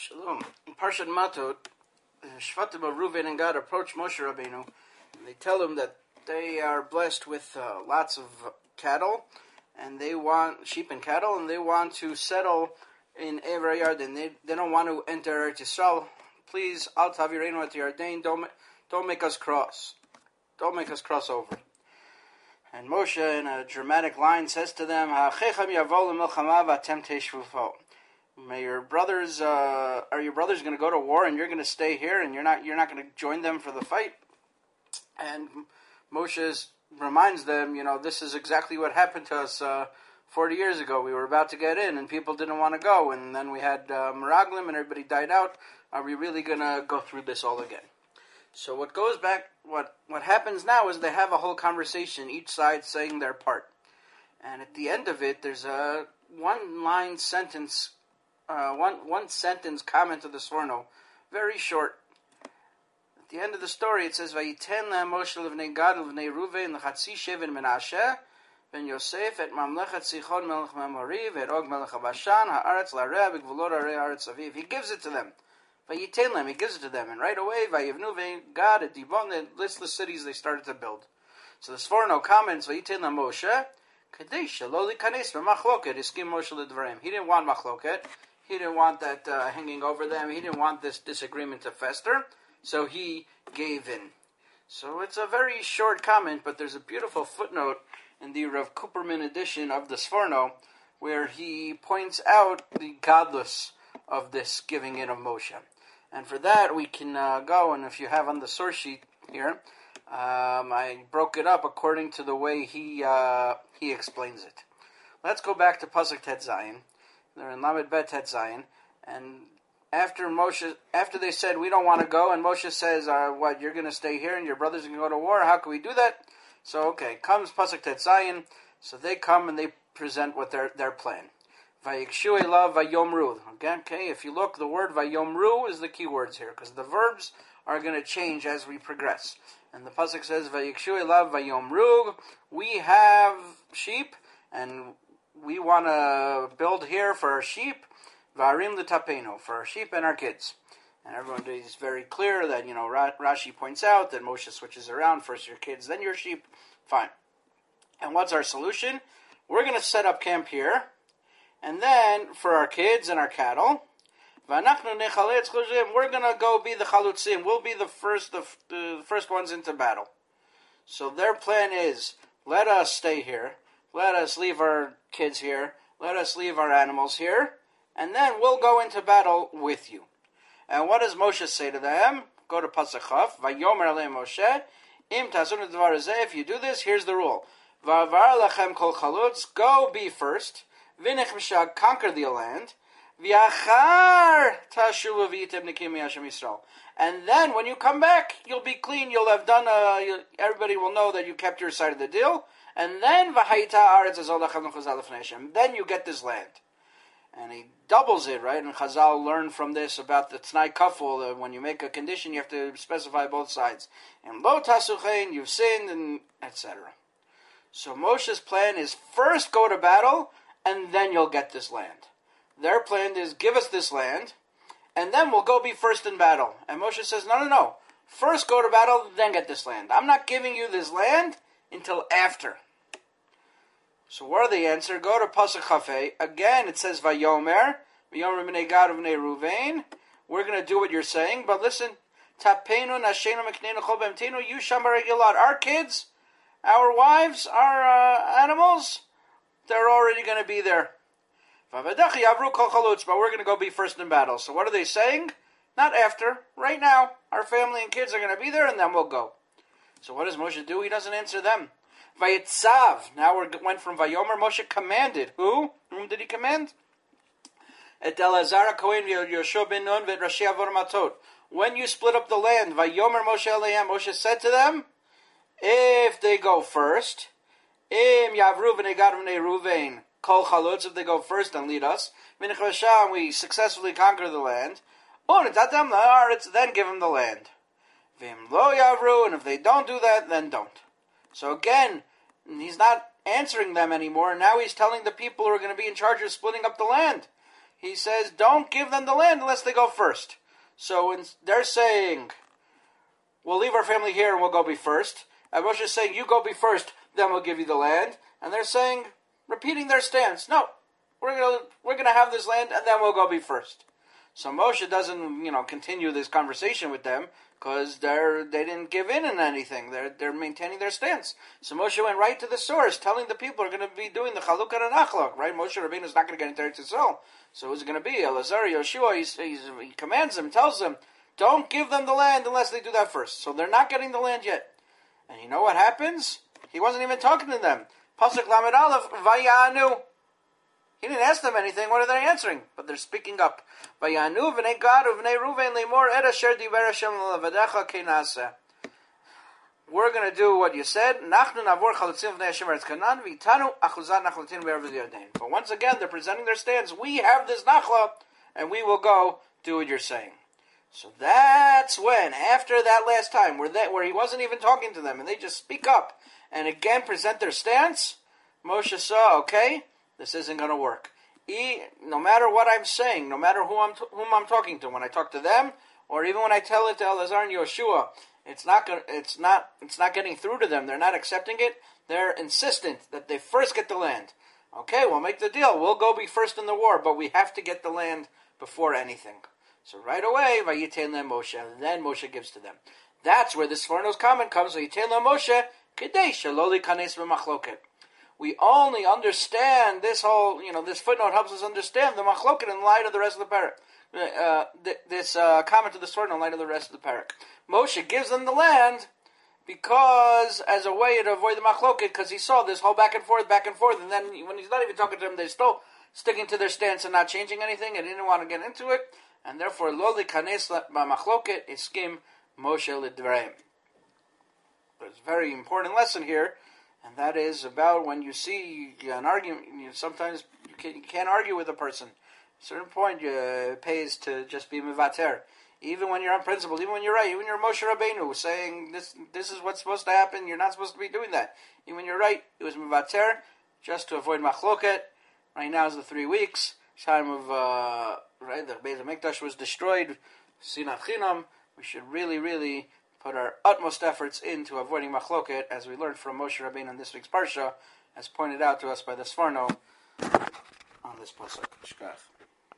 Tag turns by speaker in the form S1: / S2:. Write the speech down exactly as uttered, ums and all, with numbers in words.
S1: Shalom. In Parshat Matot, the Shvatim of Reuven and God approach Moshe Rabbeinu, and they tell him that they are blessed with uh, lots of cattle, and they want sheep and cattle, and they want to settle in Ever Yarden. They they don't want to enter Eretz Yisrael. Please, Al Tavirenu at Yarden. Don't don't make us cross. Don't make us cross over. And Moshe, in a dramatic line, says to them, "Ha'chechem yavo le'milchama v'atem teishvufo." May your brothers, uh, are your brothers going to go to war and you're going to stay here and you're not you're not going to join them for the fight? And Moshe reminds them, you know, this is exactly what happened to us uh, forty years ago. We were about to get in and people didn't want to go, and then we had uh, Meraglim and everybody died out. Are we really going to go through this all again? So what goes back, what what happens now is they have a whole conversation, each side saying their part. And at the end of it, there's a one-line sentence Uh, one one sentence comment to the Sforno, very short. At the end of the story, it says, "Vayiten la Moshe levnei Gad levnei Ruven lechatzi sheven Menashe ben Yosef et mamlechet Sichon melech Memori et Og melech Bashan haaretz larea b'gvulot arei haaretz aviv." He gives it to them. Vayiten them, he gives it to them, and right away, Vayivnu Gad et Dibon, the list of cities they started to build. So the Sforno comments, "Vayiten la Moshe kadesh lo likanes b'machloket iskim Moshe ledvarim." He didn't want machloket. He didn't want that uh, hanging over them. He didn't want this disagreement to fester. So he gave in. So it's a very short comment, but there's a beautiful footnote in the Rav Kuperman edition of the Sforno where he points out the godless of this giving in of Moshe. And for that we can uh, go, and if you have on the source sheet here, um, I broke it up according to the way he uh, he explains it. Let's go back to Pasuk Tet Zayin. They're in Lamed Bet Tet Zayin, and after Moshe, after they said we don't want to go, and Moshe says, uh, "What, you're going to stay here, and your brothers can go to war? How can we do that?" So okay, comes Pasuk Tet Zayin. So they come and they present what their their plan. Vayikshu elav vayomru. Again, okay, if you look, the word vayomru is the key words here because the verbs are going to change as we progress. And the pasuk says Vayikshu elav vayomru. We have sheep and we want to build here for our sheep, varim l'tapeno, for our sheep and our kids. And everyone is very clear that, you know, Rashi points out that Moshe switches around, first your kids, then your sheep. Fine. And what's our solution? We're going to set up camp here, and then for our kids and our cattle, we're going to go be the chalutzim. We'll be the first, the, the first ones into battle. So their plan is, let us stay here. Let us leave our kids here. Let us leave our animals here. And then we'll go into battle with you. And what does Moshe say to them? Go to Pasuk Chaf. Vayomer aleim Moshe. Im tasunu dvar hazeh. If you do this, here's the rule. Va'avar lachem kol chalutz. Go be first. V'nech mishag. Conquer the land. V'achar tashuvu v'yitem nikim miyashem Yisrael. And then when you come back, you'll be clean. You'll have done, uh, you, everybody will know that you kept your side of the deal. And then then you get this land. And he doubles it, right? And Chazal learned from this about the T'nai Kaful, that when you make a condition, you have to specify both sides. And lo tasuchein, you've sinned, and et cetera. So Moshe's plan is first go to battle, and then you'll get this land. Their plan is give us this land, and then we'll go be first in battle. And Moshe says, no, no, no. First go to battle, then get this land. I'm not giving you this land until after. So what are the answer? Go to Pasuk Chafei. Again, it says Vayomer. Vayomer b'nei Gad b'nei Ruvain. We're going to do what you're saying, but listen. Tapenu nashenu meknenu chol b'emtenu yusham b'regilat. Our kids, our wives, our uh, animals, they're already going to be there. V'avadachi yavru kol chalutz. But we're going to go be first in battle. So what are they saying? Not after. Right now. Our family and kids are going to be there, and then we'll go. So what does Moshe do? He doesn't answer them. Vayitzav. Now we went from Vayomer. Moshe commanded. Who? Whom did he command? Et Elazar Kohen Yoshua ben Nun v'et Rashi Avor Matot. When you split up the land, Vayomer Moshe Aleim. Moshe said to them, if they go first, Im Yavru v'nei Gad v'nei Ruvain Kol Chalutz. If they go first and lead us, V'nech Vasham, we successfully conquer the land. U'netatam la'aretz, then give them the land. V'im lo Yavru, and if they don't do that, then don't. So again, he's not answering them anymore. Now he's telling the people who are going to be in charge of splitting up the land. he says, don't give them the land unless they go first. So in, they're saying, we'll leave our family here and we'll go be first. And Moshe is saying, you go be first, then we'll give you the land. And they're saying, repeating their stance, no, we're gonna we're gonna have this land and then we'll go be first. So Moshe doesn't, you know, continue this conversation with them because they're they didn't give in on anything. They're they're maintaining their stance. So Moshe went right to the source, telling the people are going to be doing the Chalukah and Achlok, right? Moshe Rabbeinu is not going to get into Eretz Yisrael. So who's it going to be? Elazar, Yoshua, he's, he's, he commands them, tells them, don't give them the land unless they do that first. So they're not getting the land yet. And you know what happens? He wasn't even talking to them. Pasuk Lamed Aleph, Vayanu. He didn't ask them anything. What are they answering? But they're speaking up. Vayanu v'nei Gad uv'nei Ruven lemor et asher diber Hashem levadecha kenaseh. We're going to do what you said. Nachnu navor chalutzim v'nei Hashem eretz Canaan v'itanu achuzat nachlatin be'eretz Yarden. But once again, they're presenting their stance. We have this nachla, and we will go do what you're saying. So that's when, after that last time, where they, where he wasn't even talking to them, and they just speak up and again present their stance, Moshe saw, okay, this isn't going to work. He, no matter what I'm saying, no matter who I'm t- whom I'm talking to, when I talk to them, or even when I tell it to Elazar and Yoshua, it's not gonna, it's not it's not getting through to them. They're not accepting it. They're insistent that they first get the land. Okay, we'll make the deal. We'll go be first in the war, but we have to get the land before anything. So right away, Vayitain le Moshe, and then Moshe gives to them. That's where the Sforno's comment comes. Vayitain le Moshe kedei shelo likanes b'machloket. We only understand this whole, you know, this footnote helps us understand the machloket in light of the rest of the parak. Uh, th- this uh, comment to the Sforno in light of the rest of the parak. Moshe gives them the land because, as a way to avoid the machloket, because he saw this whole back and forth, back and forth, and then when he's not even talking to them, they're still sticking to their stance and not changing anything, and didn't want to get into it, and therefore, lo likanes b'machloket iskim Moshe l'dvareim. There's a very important lesson here, and that is about when you see an argument, you know, sometimes you, can, you can't argue with a person. At a certain point, uh, it pays to just be mevater. Even when you're on principle, even when you're right, even when you're Moshe Rabbeinu saying this this is what's supposed to happen, you're not supposed to be doing that. Even when you're right, it was mevater, just to avoid machloket. Right now is the three weeks, time of, uh, right, the Beit HaMikdash was destroyed, sinat chinam. We should really, really put our utmost efforts into avoiding machloket, as we learned from Moshe Rabbeinu in this week's parsha, as pointed out to us by the Sforno on this pasuk. Shkach.